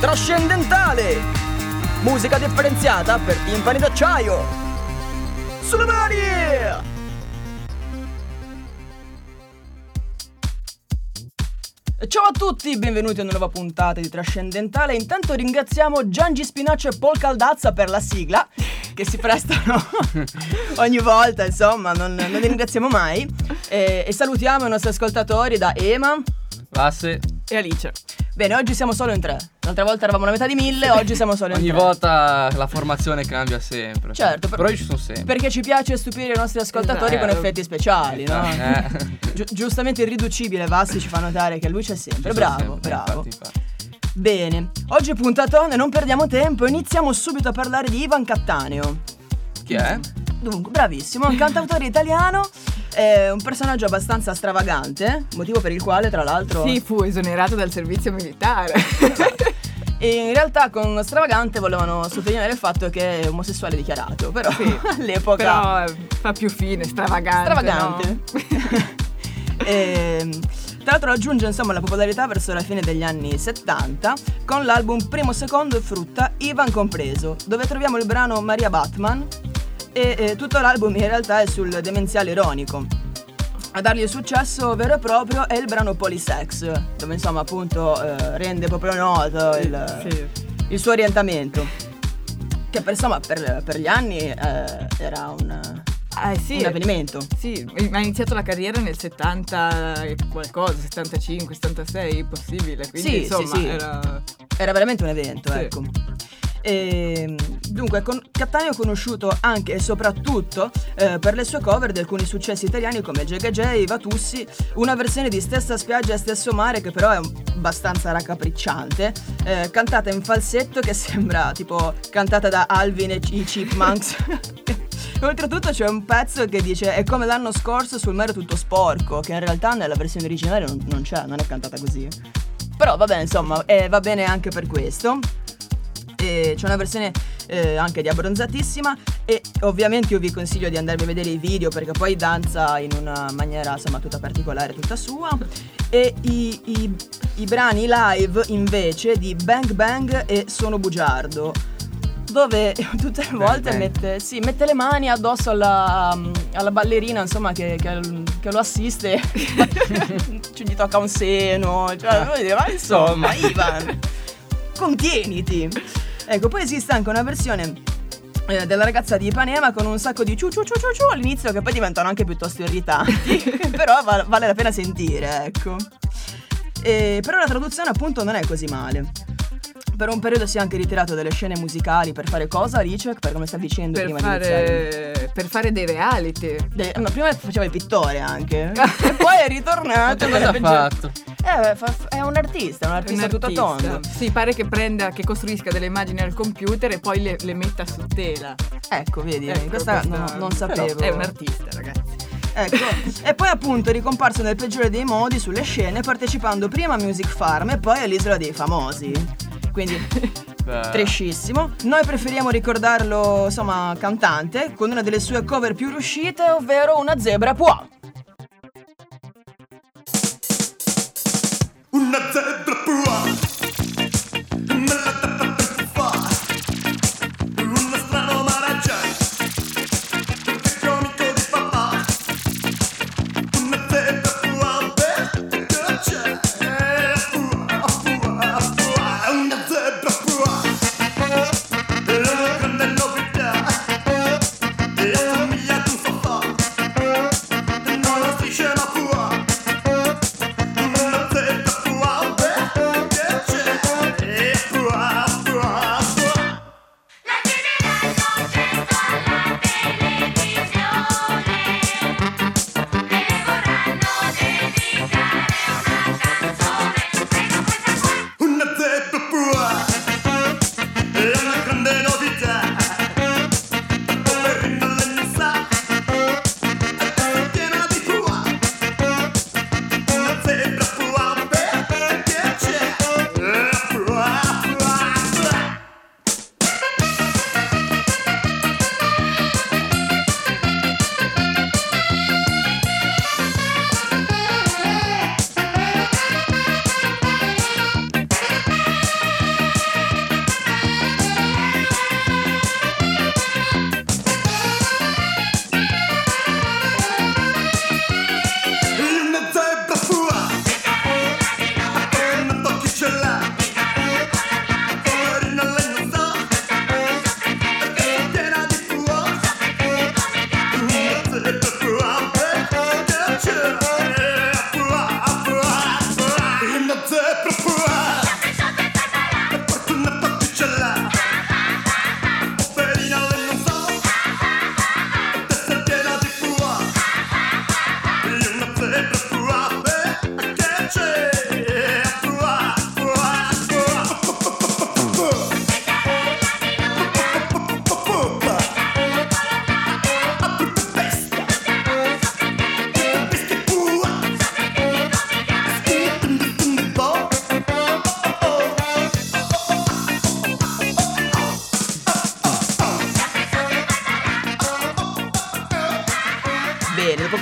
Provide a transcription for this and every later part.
Trascendentale, musica differenziata per timpani d'acciaio. Sulle mani! Ciao a tutti, benvenuti a una nuova puntata di Trascendentale. Intanto ringraziamo Giangi Spinaccio e Paul Caldazza per la sigla, che si prestano ogni volta, insomma, non li ringraziamo mai. E salutiamo i nostri ascoltatori da Ema, Lasse e Alice. Bene, oggi siamo solo in 3. L'altra volta eravamo la metà di 1000, oggi siamo solo in 3. Ogni volta la formazione cambia sempre. Certo, però io ci sono sempre. Perché ci piace stupire i nostri ascoltatori con effetti speciali, no? Giustamente irriducibile Vassi ci fa notare che lui c'è sempre. Bravo. Infatti. Bene, oggi puntatone, non perdiamo tempo, iniziamo subito a parlare di Ivan Cattaneo. Chi è? Dunque, bravissimo, un cantautore italiano, è un personaggio abbastanza stravagante, motivo per il quale tra l'altro Sì, fu esonerato dal servizio militare. E in realtà con stravagante volevano sottolineare il fatto che è omosessuale dichiarato, però Sì, all'epoca però fa più fine, stravagante. No? Tra l'altro raggiunge insomma la popolarità verso la fine degli anni 70 con l'album Primo, Secondo e Frutta, Ivan compreso, dove troviamo il brano Maria Batman e tutto l'album in realtà è sul demenziale ironico. A dargli il successo vero e proprio è il brano Polysex, dove insomma appunto rende proprio noto il suo orientamento, che per gli anni era un avvenimento. Sì, ha iniziato la carriera nel 70 e qualcosa, 75, 76, possibile. Quindi insomma sì. Era veramente un evento, sì. Ecco. Dunque, Cattaneo è conosciuto anche e soprattutto per le sue cover di alcuni successi italiani come Jay Jay, Vatussi, una versione di Stessa spiaggia e stesso mare che però è abbastanza raccapricciante, cantata in falsetto che sembra tipo cantata da Alvin e i Chipmunks. Oltretutto c'è un pezzo che dice è come l'anno scorso sul mare tutto sporco, che in realtà nella versione originale non c'è, non è cantata così. Però vabbè, insomma, va bene anche per questo. E c'è una versione anche di Abbronzatissima e ovviamente io vi consiglio di andarvi a vedere i video perché poi danza in una maniera insomma tutta particolare, tutta sua. E i brani live invece di Bang Bang e Sono bugiardo, dove tutte le volte mette le mani addosso alla ballerina insomma che lo assiste. Gli tocca un seno, cioè vuol dire, ma insomma Ivan, contieniti. Ecco, poi esiste anche una versione della ragazza di Ipanema con un sacco di ciu all'inizio che poi diventano anche piuttosto irritanti. Però vale la pena sentire, ecco. Però la traduzione appunto non è così male. Per un periodo si è anche ritirato dalle scene musicali per fare cosa, Ricek? Per come stavi dicendo prima di iniziare? Per fare dei reality. No, prima faceva il pittore anche. E poi è ritornato. Cosa ha fatto? È un artista tutto tondo. Sì, pare che costruisca delle immagini al computer e poi le metta su tela. Ecco, vedi, questa non sapevo. È un artista, ragazzi. Ecco, e poi appunto è ricomparso nel peggiore dei modi sulle scene, partecipando prima a Music Farm e poi all'Isola dei Famosi. Quindi trashissimo. Noi preferiamo ricordarlo, insomma, cantante, con una delle sue cover più riuscite, ovvero Una zebra può. Una zebra può. Uno strano mare c'è, che comico di papà. Una zebra può, che c'è. Una zebra può. È una grande novità. E assomiglia ad un sofà.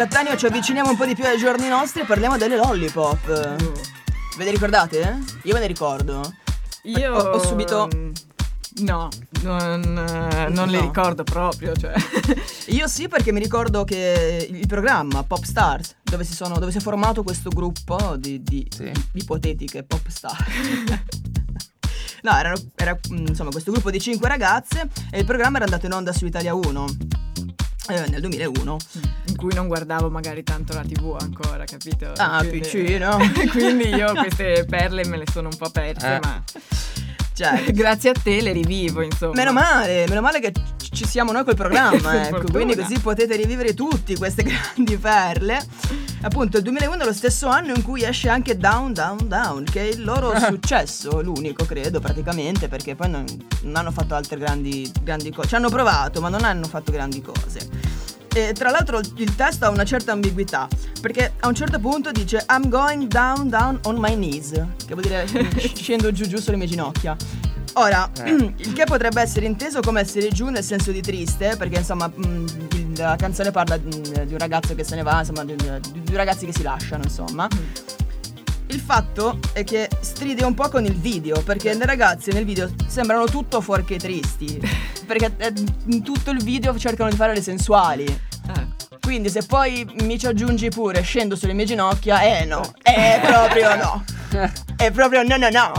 Cattaneo ci avviciniamo un po' di più ai giorni nostri e parliamo delle lollipop. Ve le ricordate? Io me ne ricordo. Io Ho subito... No, non le ricordo proprio, cioè. Io sì, perché mi ricordo che il programma Pop Stars, dove si è formato questo gruppo di ipotetiche pop star. No, era insomma questo gruppo di 5 ragazze e il programma era andato in onda su Italia 1 nel 2001. In cui non guardavo magari tanto la TV ancora, capito? Ah, Quindi- piccino. Quindi io queste perle me le sono un po' perse, ma Cioè, grazie a te le rivivo, insomma. meno male che ci siamo noi col programma, ecco, Fortuna. quindi così potete rivivere tutti queste grandi perle. Appunto, il 2001 è lo stesso anno in cui esce anche Down Down Down, che è il loro successo, l'unico credo praticamente, perché poi non hanno fatto altre grandi cose. Ci hanno provato, ma non hanno fatto grandi cose. E tra l'altro il testo ha una certa ambiguità, perché a un certo punto dice I'm going down down on my knees, che vuol dire scendo giù sulle mie ginocchia. Ora, il che potrebbe essere inteso come essere giù nel senso di triste, perché insomma la canzone parla di un ragazzo che se ne va, insomma di due ragazzi che si lasciano, insomma. Il fatto è che stride un po' con il video, perché le ragazze nel video sembrano tutto fuorché tristi, perché in tutto il video cercano di fare le sensuali. Quindi se poi mi ci aggiungi pure scendo sulle mie ginocchia, no, è proprio no. È proprio no.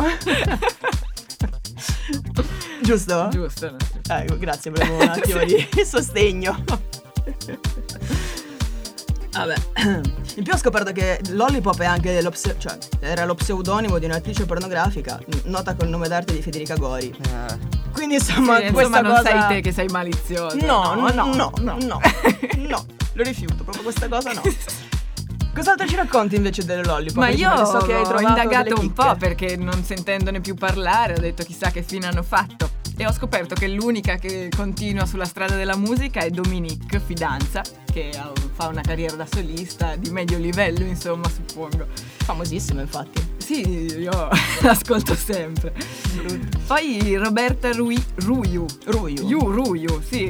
Giusto? Giusto, no? Grazie, volevo un attimo di sostegno. Vabbè. In più ho scoperto che Lollipop è anche era lo pseudonimo di un'attrice pornografica nota col nome d'arte di Federica Gori. Quindi insomma, Sì, questa non cosa... sei te che sei malizioso. No, lo rifiuto, proprio questa cosa no. Cos'altro ci racconti invece delle Lollipop? Ma io Perché so che hai ho trovato indagato delle un chicche. po' perché non sentendone più parlare ho detto chissà che fine hanno fatto e ho scoperto che l'unica che continua sulla strada della musica è Dominique Fidanza, che fa una carriera da solista di medio livello, insomma, suppongo. Famosissima, infatti. Sì, io l'ascolto sempre. Poi Roberta Ruiu, sì,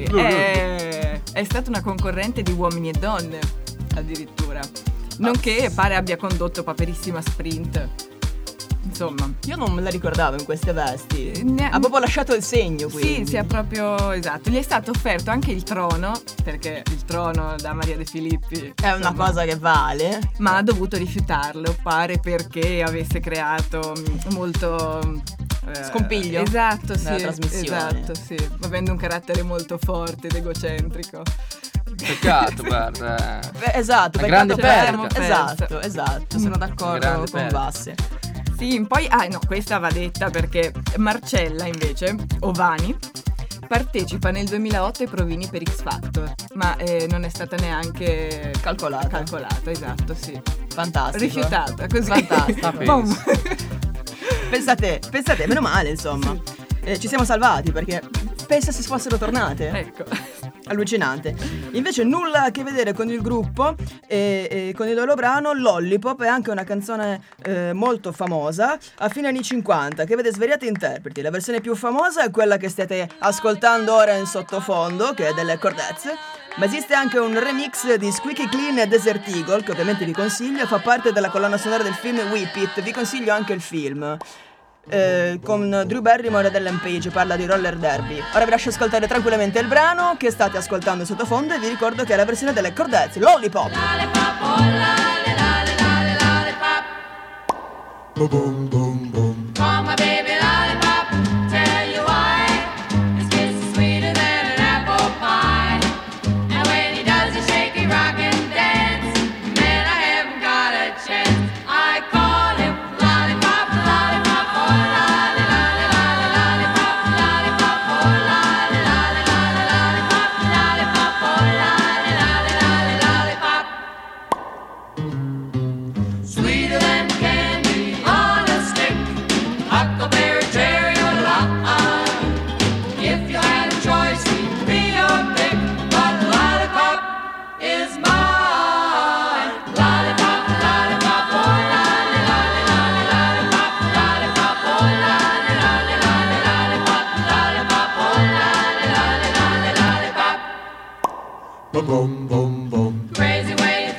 è stata una concorrente di Uomini e Donne, addirittura. Nonché pare abbia condotto Paperissima Sprint. Insomma, Io non me la ricordavo in queste vesti. Ne- Ha proprio lasciato il segno, quindi. sì, si è proprio esatto. Gli è stato offerto anche il trono, perché il trono da Maria De Filippi È una insomma, cosa che vale. ma ha dovuto rifiutarlo, pare perché avesse creato molto Scompiglio esatto, sì, nella trasmissione. esatto, sì, avendo un carattere molto forte ed egocentrico. Peccato, guarda. Esatto, Una peccato grande per- perdita. esatto, sono d'accordo Grande con perdita. Basse. Sì, poi no, questa va detta perché Marcella invece, Ovani, partecipa nel 2008 ai provini per X Factor, ma non è stata neanche Calcolata. esatto, sì. Fantastico. Rifiutata, così. Fantastico. Boom. Pensate, meno male, insomma. Ci siamo salvati perché pensa se fossero tornate. Ecco. Allucinante. Invece nulla a che vedere con il gruppo e con il loro brano. Lollipop è anche una canzone molto famosa a fine anni 50 che vede svariati interpreti. La versione più famosa è quella che state ascoltando ora in sottofondo, che è delle Chordettes, ma esiste anche un remix di Squeaky Clean e Desert Eagle, che ovviamente vi consiglio, fa parte della colonna sonora del film Whip It. Vi consiglio anche il film. Con Drew Barrymore ed Ellen Page, parla di roller derby. Ora vi lascio ascoltare tranquillamente il brano che state ascoltando in sottofondo e vi ricordo che è la versione delle Chordettes, Lollipop. Boom, boom, boom. Call my baby lollipop, tell you why. His kiss is sweeter than an apple pie. And when he does a shaky rock and dance, man, I haven't got a chance. I call him lollipop, lollipop, oh lolly, lolly, lolly, lollipop, lollipop, oh lolly, lolly, lolly, lollipop, lollipop, oh lolly, lolly, lolly, lollipop. Sweeter than candy on a stick, huckleberry, cherry, or lime. If you had a choice, he'd be your pick, but lollipop is mine. Lollipop, lollipop, oh lolly, lolly, lolly, lollipop, lollipop, oh lolly, lolly, lolly, lollipop, lollipop, oh lolly, lolly, lolly, lollipop. Boom, boom, boom. Crazy way you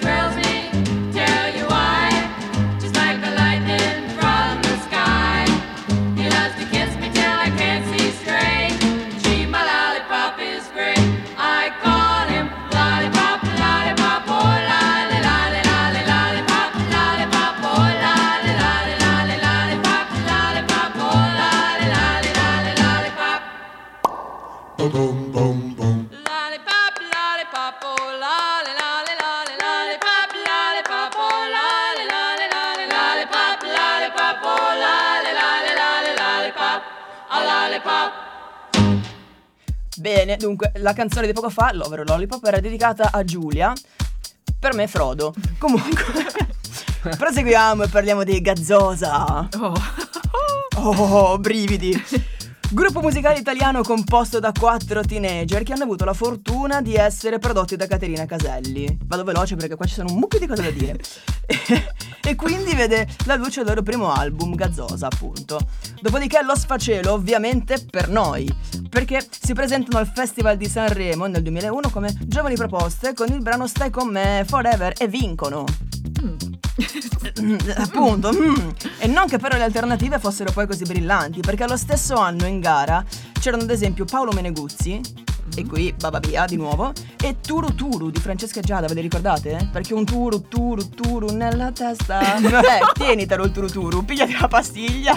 lollipop. Bene, dunque, la canzone di poco fa, Lover Lollipop, era dedicata a Giulia. Per me Frodo. Comunque, proseguiamo e parliamo di Gazzosa. Oh, brividi. Gruppo musicale italiano composto da 4 teenager che hanno avuto la fortuna di essere prodotti da Caterina Caselli. Vado veloce perché qua ci sono un mucchio di cose da dire. E quindi vede la luce il loro primo album, Gazzosa, appunto. Dopodiché lo sfacelo, ovviamente, per noi, perché si presentano al Festival di Sanremo nel 2001 come giovani proposte con il brano Stai con me forever e vincono. Appunto. E non che però le alternative fossero poi così brillanti, perché allo stesso anno in gara c'erano ad esempio Paolo Meneguzzi, e qui Bababia di nuovo, e Turu Turu di Francesca Giada, ve le ricordate? Perché un turu nella testa. Tienitelo il Turu, pigliati la pastiglia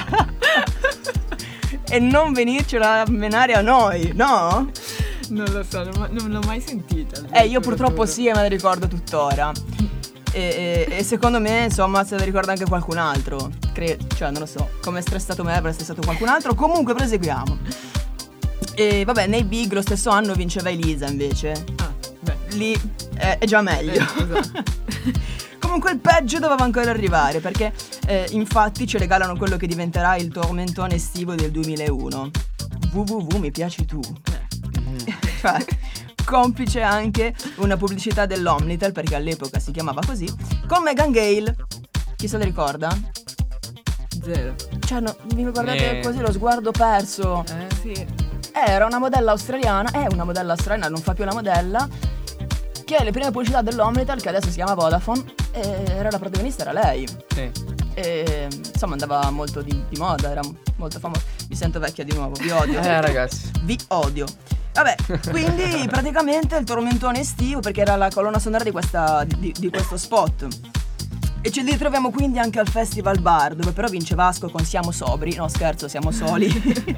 e non venircela a menare a noi, no? Non lo so, non l'ho mai sentita. Io purtroppo sì, e me la ricordo tuttora. E secondo me, insomma, se la ricorda anche qualcun altro. Cioè, non lo so, come è stressato me, avrà stressato qualcun altro. Comunque, proseguiamo. E vabbè, nei Big lo stesso anno vinceva Elisa, invece. Lì è già meglio. Esatto. Comunque il peggio doveva ancora arrivare, perché infatti ci regalano quello che diventerà il tormentone estivo del 2001. www mi piaci tu. Cioè, complice anche una pubblicità dell'Omnitel, perché all'epoca si chiamava così, con Meghan Gale. Chi se la ricorda? Zero. Cioè, no, vi guardate così lo sguardo perso. Sì. Era una modella australiana, non fa più la modella, che le prime pubblicità dell'Omnitel, che adesso si chiama Vodafone, era la protagonista, era lei. Sì. E insomma andava molto di moda, era molto famosa. Mi sento vecchia di nuovo, vi odio. Ragazzi. Vi odio. Vabbè, quindi praticamente il tormentone estivo, perché era la colonna sonora di questo spot. E ci ritroviamo quindi anche al Festival Bar, dove però vince Vasco con Siamo sobri. No, scherzo, siamo soli.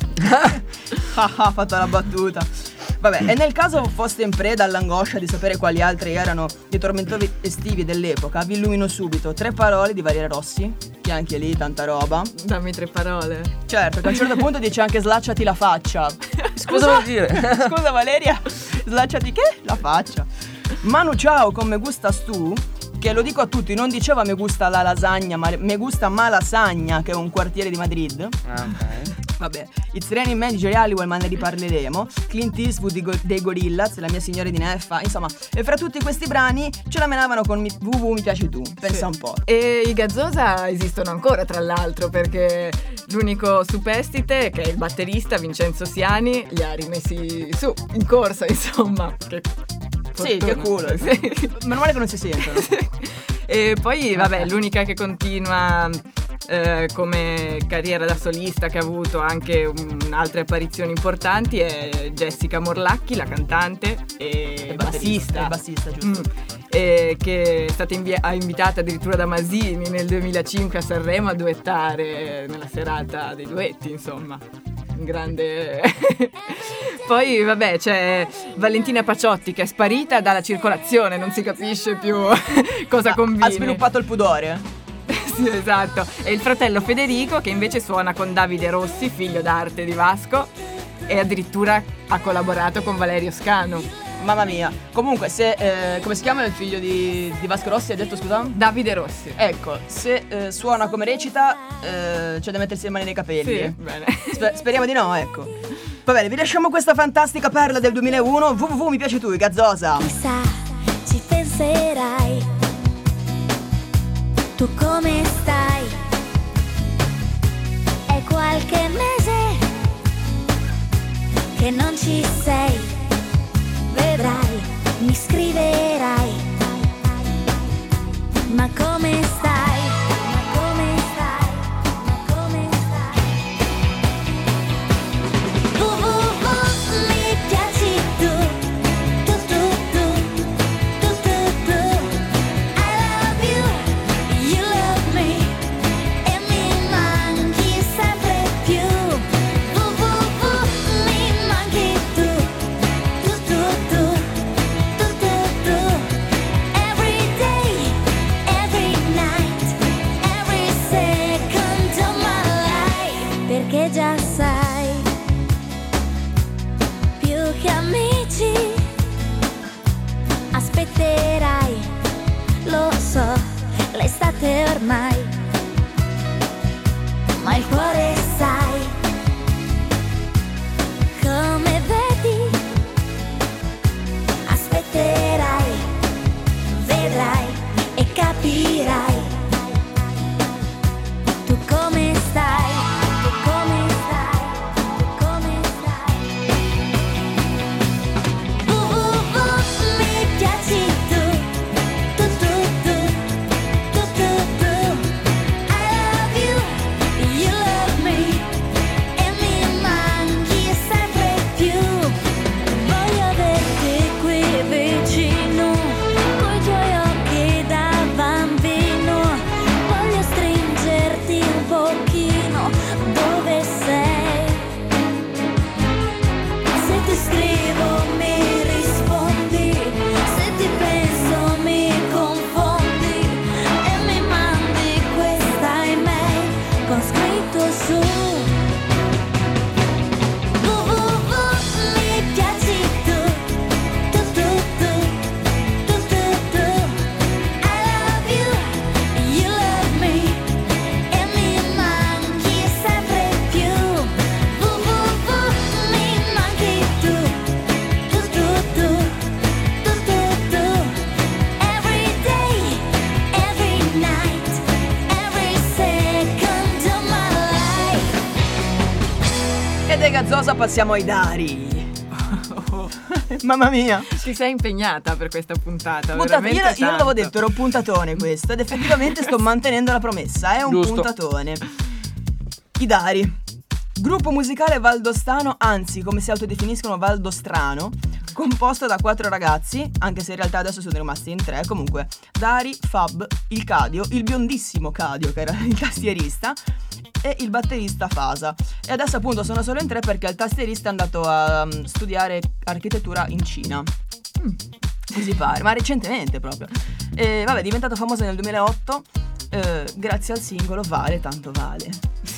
Fatto la battuta. Vabbè, e nel caso foste in preda all'angoscia di sapere quali altri erano i tormentori estivi dell'epoca, vi illumino subito 3 parole di Valeria Rossi, che anche lì tanta roba. Dammi 3 parole. Certo, che a un certo punto dice anche slacciati la faccia. Cosa vuol dire? Scusa Valeria, slacciati che? La faccia. Manu Ciao con Me Gustas Tu, che lo dico a tutti, non diceva me gusta la lasagna, ma me gusta Malasagna, che è un quartiere di Madrid. Ok. Vabbè, It's Raining Men di Jerry Halliwell, ma ne riparleremo. Clint Eastwood dei Gorillaz, La mia signora di Neffa. Insomma, e fra tutti questi brani ce la menavano con www mi piaci tu. Pensa un po'. E i Gazzosa esistono ancora, tra l'altro, perché l'unico superstite, che è il batterista Vincenzo Siani, li ha rimessi su, in corsa, insomma. Sì, che culo. Sì. Meno male che non si sentono. E poi, vabbè, l'unica che continua come carriera da solista, che ha avuto anche altre apparizioni importanti, è Jessica Morlacchi, la cantante e bassista. Il bassista, giusto. Che è stata invitata addirittura da Masini nel 2005 a Sanremo a duettare nella serata dei duetti, insomma. Un grande. Poi vabbè, c'è Valentina Paciotti, che è sparita dalla circolazione, non si capisce più cosa combina. Ha sviluppato il pudore. Sì, esatto. E il fratello Federico, che invece suona con Davide Rossi, figlio d'arte di Vasco, e addirittura ha collaborato con Valerio Scanu. Mamma mia. Comunque, se come si chiama il figlio di Vasco Rossi? Hai detto, scusa? Davide Rossi. Ecco, se suona come recita, c'è da mettersi le mani nei capelli. Sì, bene. Speriamo di no, ecco. Va bene, vi lasciamo questa fantastica perla del 2001. www mi piaci tu, Gazzosa. Chissà, ci penserai. Tu come stai? È qualche mese che non ci sei. Vedrai, mi scriverai. Ma come stai? Ma come stai? Ma come stai? Mi piaci tu. Tu, tu, tu. Tu, tu, tu. I love you. You love me. E mi manchi sempre più. Mi manchi tu. Tu, tu, tu. Tu, tu, tu. Every day, every night, every second of my life. Perché già sai aspetterai, lo so, l'estate ormai, ma il cuore sai, come vedi, aspetterai, vedrai e capirai, tu come stai, tu come stai, tu come stai. Mi piaci tu, tu, tu, tu, tu, tu, tu. I love you, you love me, e mi manchi sempre più. Voglio averti qui vicino, coi tuoi occhi da bambino. Voglio stringerti un pochino, dove sei? Se ti scrivo mi rispondi, se ti penso mi confondi e mi mandi questa email con scritto su www. Mi piaci tu, tu, tu, tu, tu, tu, tu. I love you, you love me, e mi manchi sempre più. www. Mi manchi tu, tu, tu, tu, tu, tu, tu. Every day, every night, every second of my life. E dai Gazzosa passiamo ai dari. Mamma mia. Ti sei impegnata per questa puntata, Puntata, veramente io l'avevo tanto. detto, era un puntatone questo, ed effettivamente sto mantenendo la promessa, è un Giusto. puntatone. I dari. Gruppo musicale valdostano, anzi come si autodefiniscono valdostrano, composto da 4 ragazzi, anche se in realtà adesso sono rimasti in 3, comunque Dari, Fab, il Cadio, il biondissimo Cadio che era il tastierista, e il batterista Fasa. E adesso appunto sono solo in 3 perché il tastierista è andato a studiare architettura in Cina. Così pare, ma recentemente proprio. E vabbè, è diventato famoso nel 2008 grazie al singolo Vale tanto vale.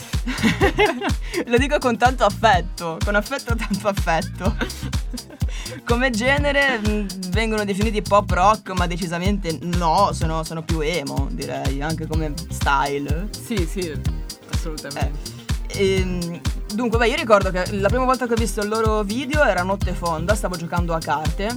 Lo dico con tanto affetto, con affetto tanto affetto. Come genere vengono definiti pop rock, ma decisamente no, sono più emo, direi, anche come style. Sì, sì, assolutamente. Dunque, beh, io ricordo che la prima volta che ho visto il loro video era notte fonda, stavo giocando a carte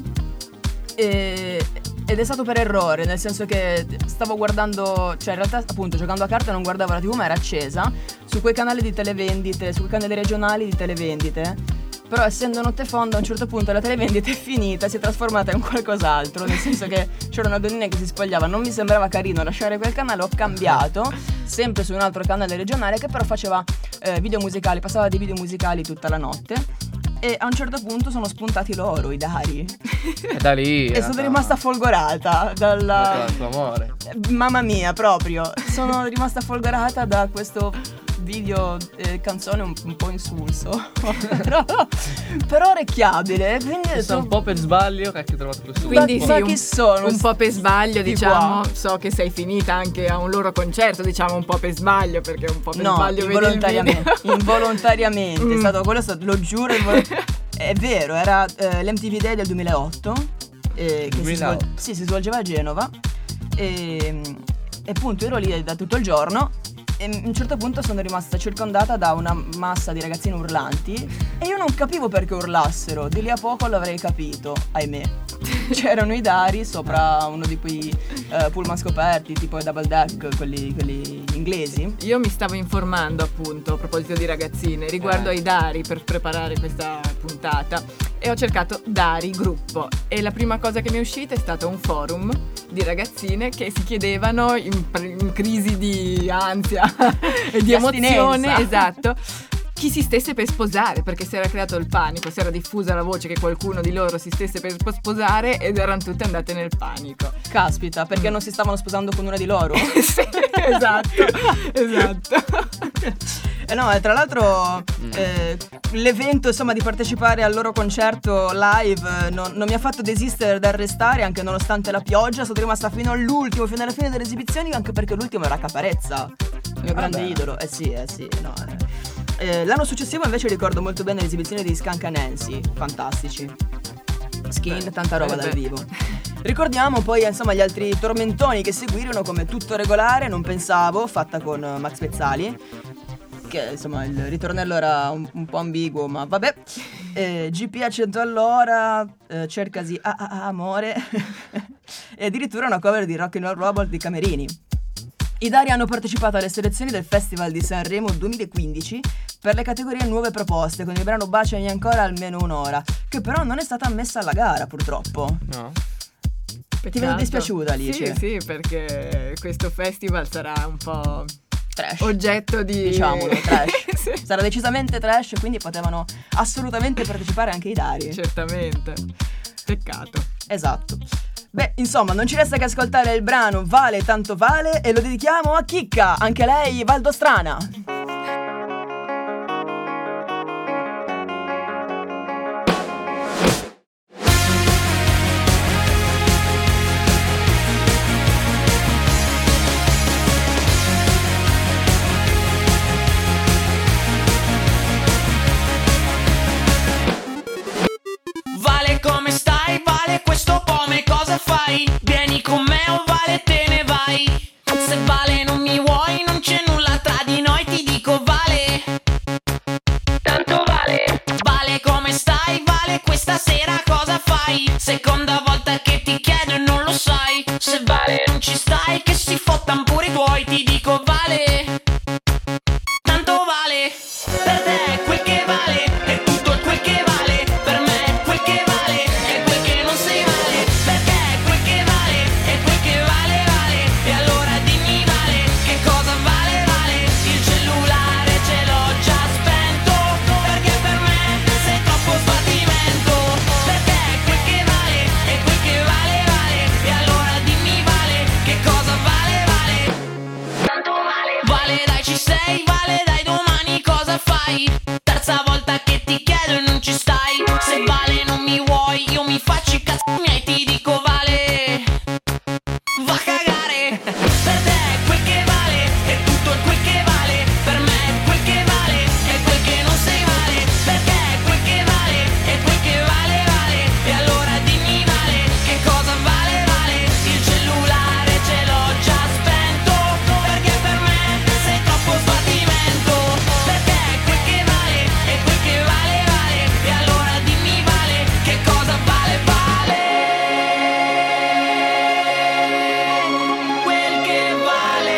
ed è stato per errore, nel senso che stavo guardando, cioè in realtà appunto giocando a carte non guardavo la TV ma era accesa su quei canali di televendite, su quei canali regionali di televendite. Però essendo notte fonda a un certo punto la televendita è finita, si è trasformata in qualcos'altro, nel senso che c'era una donnina che si spogliava, non mi sembrava carino lasciare quel canale, ho cambiato, sempre su un altro canale regionale che però faceva video musicali, passava dei video musicali tutta la notte. E a un certo punto sono spuntati loro, i Dari. E da lì. E sono rimasta folgorata dalla... Il tuo amore. Mamma mia, proprio. Sono rimasta folgorata da questo video canzone un po' insulso. però orecchiabile. Quindi ho Questo è un detto, po' per sbaglio che hai trovato questo. Quindi ma sì, chi sono? un po' per sbaglio, Di diciamo. qua? So che sei finita anche a un loro concerto, diciamo un po' per sbaglio, perché un po' per No, sbaglio vedi il involontariamente. video. Involontariamente. È stato quello, lo giuro. È vero, era l'MTV Day del 2008. Che 2008. si svolgeva a Genova. E appunto ero lì da tutto il giorno. E a un certo punto sono rimasta circondata da una massa di ragazzini urlanti e io non capivo perché urlassero. Di lì a poco l'avrei capito, ahimè. C'erano i Dari sopra uno di quei pullman scoperti tipo double deck, quelli inglesi. Io mi stavo informando appunto a proposito di ragazzine riguardo ai Dari per preparare questa puntata e ho cercato Dari gruppo e la prima cosa che mi è uscita è stato un forum di ragazzine che si chiedevano in crisi di ansia e di emozione, astinenza. esatto, chi si stesse per sposare, perché si era creato il panico, si era diffusa la voce che qualcuno di loro si stesse per sposare ed erano tutte andate nel panico. Caspita, perché non si stavano sposando con una di loro? Sì, esatto. No, e tra l'altro l'evento insomma di partecipare al loro concerto live non mi ha fatto desistere dal restare anche nonostante la pioggia. Sono rimasta fino all'ultimo, fino alla fine delle esibizioni, anche perché l'ultimo era Caparezza, il mio grande idolo. Sì, no. L'anno successivo invece ricordo molto bene le esibizioni di Skank Nancy, fantastici. Skin, tanta roba dal vivo. Ricordiamo poi insomma gli altri tormentoni che seguirono, come Tutto regolare, Non pensavo, fatta con Max Pezzali, che insomma il ritornello era un po' ambiguo, ma vabbè. GP a 100 all'ora, Cercasi amore e addirittura una cover di Rock and Roll Robot di Camerini. I Dari hanno partecipato alle selezioni del Festival di Sanremo 2015 per le categorie nuove proposte, con il brano Baciami ancora almeno un'ora, che però non è stata ammessa alla gara purtroppo. No. Ti vedo dispiaciuta, Alice? Sì, perché questo festival sarà un po' Trash. oggetto di... Diciamolo, trash. Sì, Sarà decisamente trash, quindi potevano assolutamente partecipare anche i Dari. certamente. Peccato. Esatto. Beh, insomma, non ci resta che ascoltare il brano Vale tanto vale e lo dedichiamo a Chicca, anche lei valdostrana. Vale, come stai? Vale, questo pome cosa fai? Vieni con me o Vale te ne vai? Se Vale non mi vuoi non c'è nulla tra di noi, ti dico Vale. Tanto Vale. Vale, come stai? Vale, questa sera cosa fai? Seconda volta che ti chiedo e non lo sai. Se Vale non ci stai, che si fottan pure i tuoi, ti dico Vale. Tanto Vale. Per te quel che vale è tutto quel che vale. Per me quel che vale è quel che non si vale. Per te quel che vale è quel che vale, vale. E allora dimmi Vale, che cosa vale, vale. Il cellulare ce l'ho già spento, perché per me sei troppo sbattimento. Per te quel che vale è quel che vale, vale. E allora dimmi Vale, che cosa vale, vale. Tanto Vale. Vale, dai, ci sei? Vale, dai, domani cosa fai? Terza volta che ti chiedo e non ci stai. Se Vale non mi vuoi, io mi faccio i cazzi miei, ti dico Vale. Va a cagare. Per te quel che vale è tutto quel che vale. Per me quel che vale è quel che non sei vale. Per te quel che vale è quel che vale, vale. E allora dimmi Vale, che cosa vale, vale. Il cellulare ce l'ho già spento, perché per me sei troppo sbattimento. Per te quel che vale è quel che vale, vale. E allora dimmi Vale, che cosa vale, vale. Quel che vale.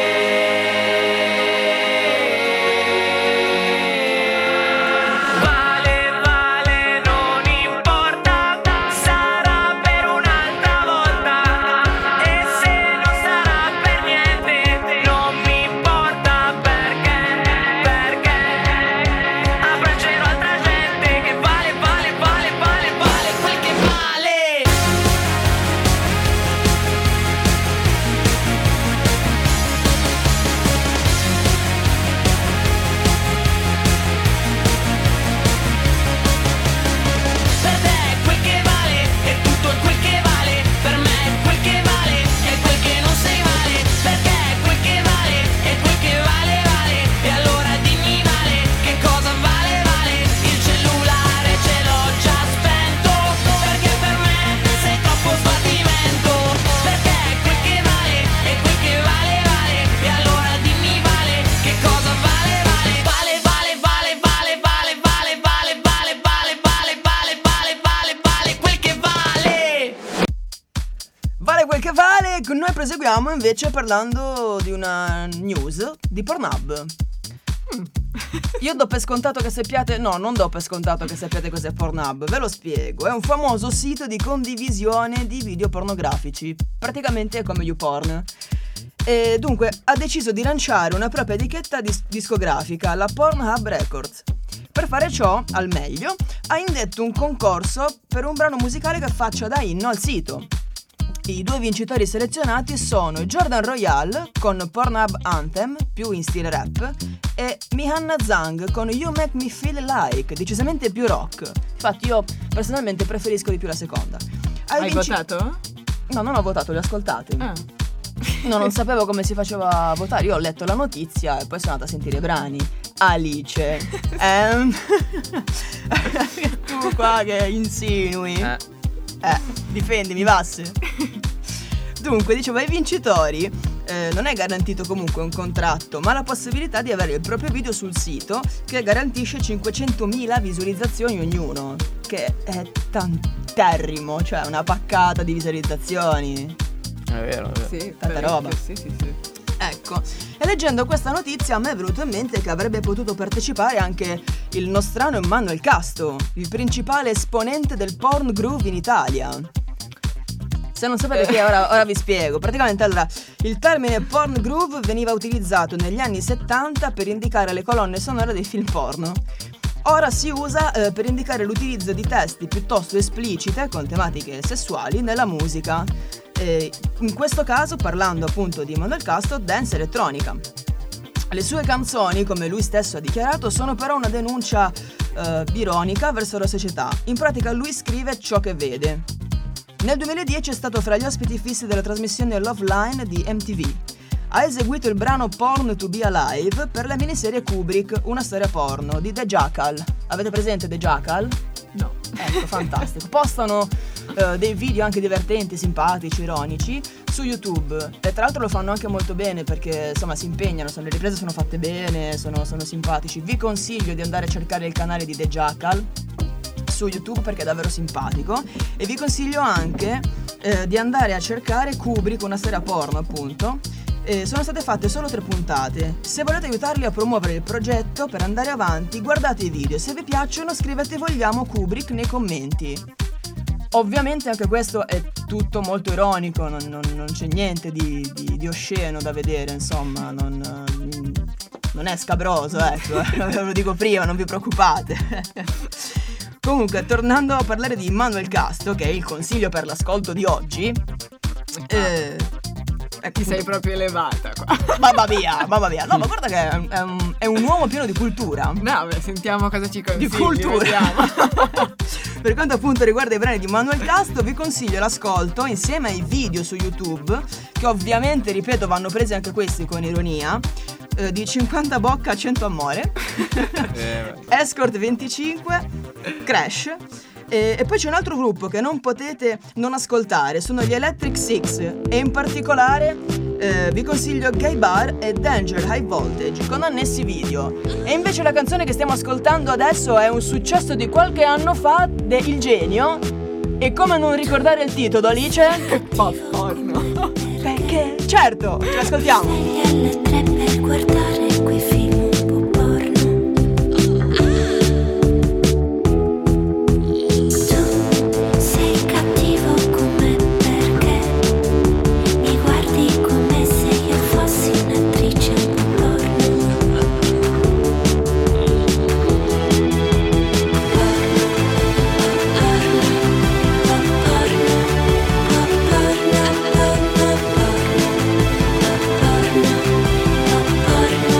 Vale, vale, non importa, sarà per un'altra volta. E se non sarà per niente, non mi importa, perché abbraccerò altra gente che vale, vale, vale, vale, vale quel che vale. Per te quel che vale è tutto quel che vale. Per me quel che vale è quel che non sei vale. Per te quel che vale è quel che vale, vale. E allora dimmi Vale, che cosa vale, vale. Il cellulare ce l'ho già spento, perché per me sei troppo sbattimento. Per te quel che vale è quel che vale, vale. E allora dimmi Vale, che cosa vale, vale. Vale, vale, vale, vale, vale, vale, vale, vale, vale, vale, vale, vale, vale, vale quel che vale. Vale quel che vale. Noi proseguiamo invece parlando di una news di Pornhub. Io do per scontato che sappiate. No, non do per scontato che sappiate cos'è Pornhub. Ve lo spiego. È un famoso sito di condivisione di video pornografici. Praticamente è come YouPorn. E dunque ha deciso di lanciare una propria etichetta discografica, la Pornhub Records. Per fare ciò, al meglio, ha indetto un concorso per un brano musicale che faccia da inno al sito. I due vincitori selezionati sono Jordan Royale con Pornhub Anthem, più in stile rap, e Mihanna Zhang con You Make Me Feel Like, decisamente più rock. Infatti io personalmente preferisco di più la seconda. Hai votato? No, non ho votato, li ho ascoltati. Ah. No, non sapevo come si faceva a votare. Io ho letto la notizia e poi sono andata a sentire i brani. Alice, tu qua che insinui. Difendimi, Vasse. Dunque, dicevo, ai vincitori non è garantito comunque un contratto, ma la possibilità di avere il proprio video sul sito, che garantisce 500.000 visualizzazioni ognuno, che è tanterrimo, cioè una paccata di visualizzazioni. È vero, è vero. Sì, Tanta roba. Sì, sì, sì. Ecco, e leggendo questa notizia a me è venuto in mente che avrebbe potuto partecipare anche il nostrano Emmanuel Casto, il principale esponente del porn groove in Italia. Se non sapete chi è, ora vi spiego. Praticamente, allora, il termine porn groove veniva utilizzato negli anni 70 per indicare le colonne sonore dei film porno. Ora si usa per indicare l'utilizzo di testi piuttosto esplicite con tematiche sessuali nella musica. In questo caso, parlando appunto di Emmanuel Casto, dance elettronica. Le sue canzoni, come lui stesso ha dichiarato, sono però una denuncia ironica verso la società. In pratica lui scrive ciò che vede. Nel 2010 è stato fra gli ospiti fissi della trasmissione Love Line di MTV. Ha eseguito il brano Porn to Be Alive per la miniserie Kubrick, una storia porno, di The Jackal. Avete presente The Jackal? No. Ecco, fantastico. Postano dei video anche divertenti, simpatici, ironici su YouTube, e tra l'altro lo fanno anche molto bene perché insomma si impegnano, le riprese sono fatte bene, sono simpatici. Vi consiglio di andare a cercare il canale di The Jackal su YouTube perché è davvero simpatico, e vi consiglio anche di andare a cercare Kubrick, una storia porno appunto. Sono state fatte solo 3 puntate. Se volete aiutarli a promuovere il progetto per andare avanti, guardate i video, se vi piacciono scrivete vogliamo Kubrick nei commenti. Ovviamente anche questo è tutto molto ironico, non c'è niente di osceno da vedere, insomma, non è scabroso, ecco, ve lo dico prima, non vi preoccupate. Comunque, tornando a parlare di Emmanuel Casto, che è il consiglio per l'ascolto di oggi, Ti sei proprio elevata qua. mamma mia. No, ma guarda che è un uomo pieno di cultura. No, beh, sentiamo cosa ci consigli. Di cultura. vediamo. Per quanto appunto riguarda i brani di Emmanuel Casto, vi consiglio l'ascolto insieme ai video su YouTube, che ovviamente, ripeto, vanno presi anche questi con ironia, di 50 bocca 100 amore, Escort 25, Crash. E poi c'è un altro gruppo che non potete non ascoltare, sono gli Electric Six, e in particolare vi consiglio Gay Bar e Danger High Voltage con annessi video. E invece la canzone che stiamo ascoltando adesso è un successo di qualche anno fa, Il Genio. E come non ricordare il titolo, Alice? Porno. Perché? Certo, ce l'ascoltiamo. Svegli alle 3 per guardare quei film un po' porno. Tu sei cattivo con me perché mi guardi come se io fossi un'attrice un po' porno. Porno.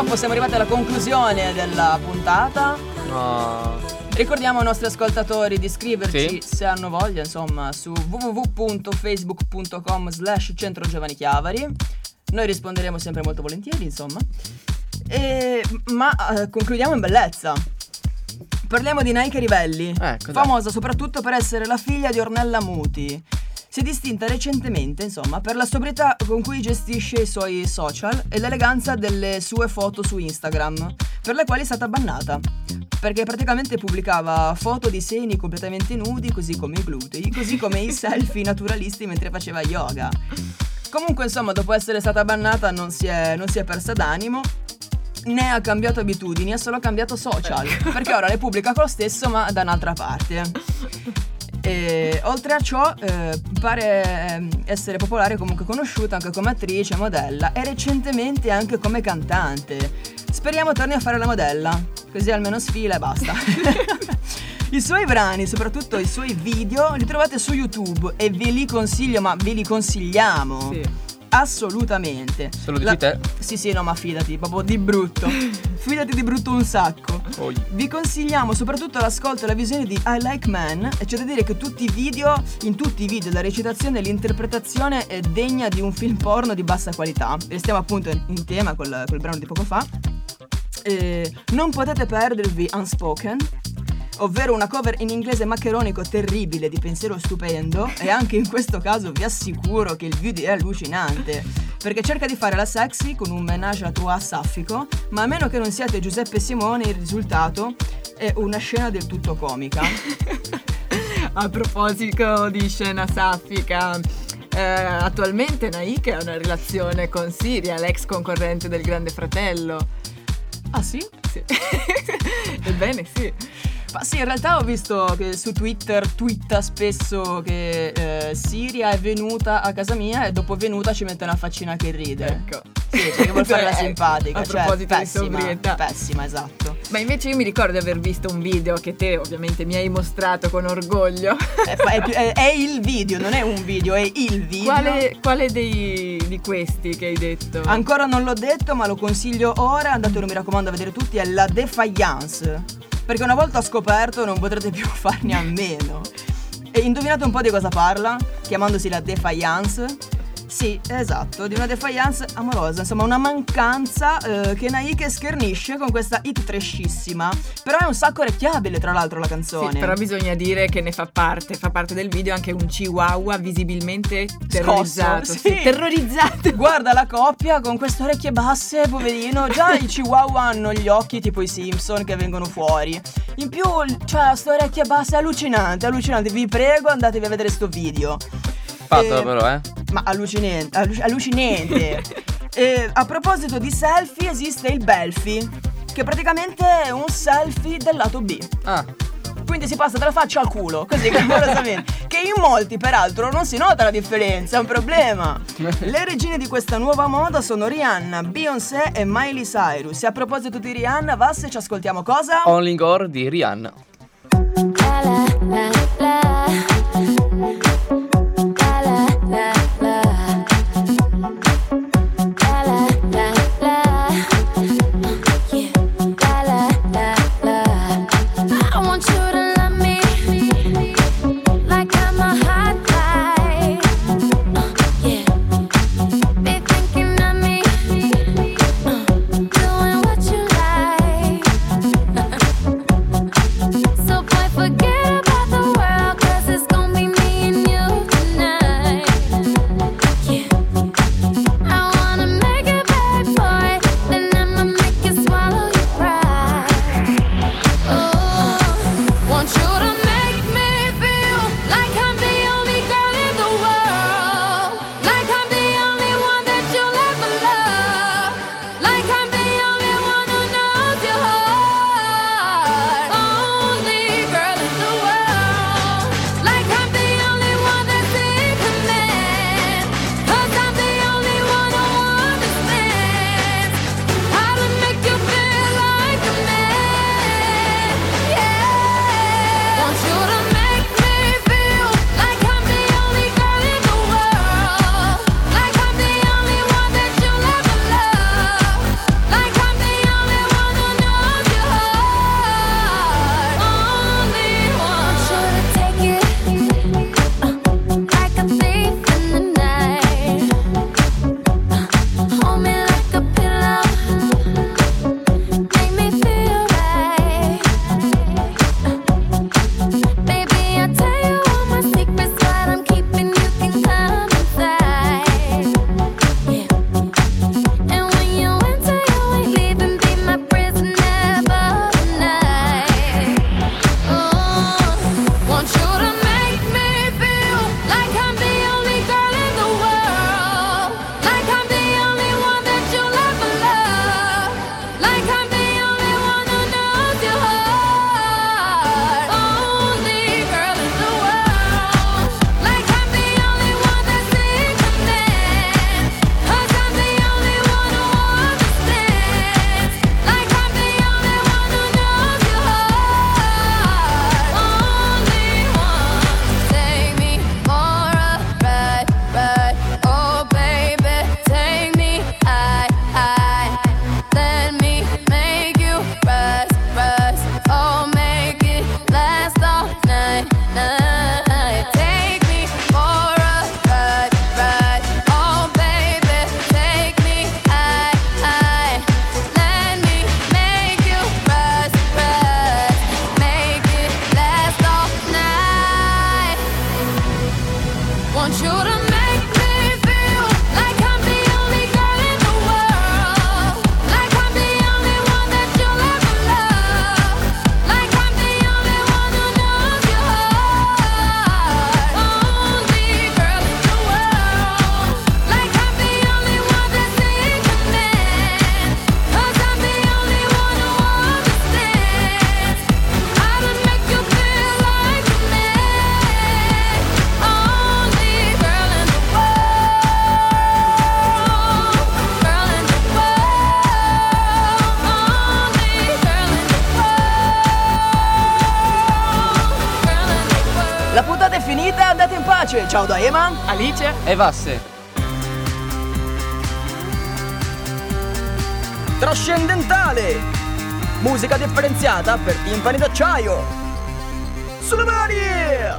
purtroppo siamo arrivati alla conclusione della puntata. No. Ricordiamo ai nostri ascoltatori di iscriverci, Sì. se hanno voglia, insomma, su www.facebook.com/Centro Giovani Chiavari. Noi risponderemo sempre molto volentieri, insomma. Ma concludiamo in bellezza. Parliamo di Nike Rivelli, cos'è? famosa soprattutto per essere la figlia di Ornella Muti. Si è distinta recentemente, insomma, per la sobrietà con cui gestisce i suoi social e l'eleganza delle sue foto su Instagram, per le quali è stata bannata. Perché praticamente pubblicava foto di seni completamente nudi, così come i glutei, così come i selfie naturalisti mentre faceva yoga. Comunque, insomma, dopo essere stata bannata non si è persa d'animo, né ha cambiato abitudini, ha solo cambiato social, perché ora le pubblica con lo stesso ma da un'altra parte. E oltre a ciò pare essere popolare, comunque conosciuta anche come attrice, modella e recentemente anche come cantante. Speriamo torni a fare la modella, così almeno sfila e basta. I suoi brani, soprattutto i suoi video, li trovate su YouTube e ve li consiglio, ma ve li consigliamo. Sì. Assolutamente. Se lo dici te. Sì, no, ma fidati, proprio di brutto. Fidati di brutto un sacco. Poi. Vi consigliamo soprattutto l'ascolto e la visione di I Like Men, e c'è da dire che in tutti i video la recitazione e l'interpretazione è degna di un film porno di bassa qualità. E stiamo appunto in tema col brano di poco fa. Non potete perdervi Unspoken, ovvero una cover in inglese maccheronico terribile di pensiero stupendo, e anche in questo caso vi assicuro che il video è allucinante, perché cerca di fare la sexy con un ménage à trois saffico, ma a meno che non siate Giuseppe Simone il risultato è una scena del tutto comica. A proposito di scena saffica, attualmente Nike ha una relazione con Siria, l'ex concorrente del Grande Fratello. Ah sì? Sì. Ebbene sì. Ma sì, in realtà ho visto che su Twitter twitta spesso che Siria è venuta a casa mia e dopo venuta ci mette una faccina che ride. Ecco. Sì, perché vuol fare la Ecco, simpatica. a proposito di pessima, sobrietà. Pessima, esatto. Ma invece io mi ricordo di aver visto un video che te ovviamente mi hai mostrato con orgoglio. È il video, non è un video, è il video. Quale di questi che hai detto? Ancora non l'ho detto, ma lo consiglio ora. Andatelo, mi raccomando, a vedere tutti. È la Defiance. Perché una volta scoperto non potrete più farne a meno. E indovinate un po' di cosa parla? Chiamandosi la Defiance. Sì, esatto, di una defiance amorosa, insomma una mancanza che Nike schernisce con questa hit trashissima. Però è un sacco orecchiabile, tra l'altro, la canzone. Sì, però bisogna dire che ne fa parte del video anche un chihuahua visibilmente terrorizzato. Scosso, sì. Terrorizzato. Guarda la coppia con queste orecchie basse, poverino. Già i chihuahua hanno gli occhi tipo i Simpson che vengono fuori. In più, cioè, sto orecchie basse è allucinante. Vi prego, andatevi a vedere sto video. Fatelo però, Ma allucinante. A proposito di selfie, esiste il Belfie, che praticamente è un selfie del lato B. Ah. Quindi si passa dalla faccia al culo, così clamorosamente. Che in molti, peraltro, non si nota la differenza, è un problema. Le regine di questa nuova moda sono Rihanna, Beyoncé e Miley Cyrus. E a proposito di Rihanna, va, se ci ascoltiamo cosa? Only Gore di Rihanna. So boy, forget about the world. Mace, ciao da Ema. Alice? E Vasse. Trascendentale, musica differenziata per timpani d'acciaio. Sulle mani!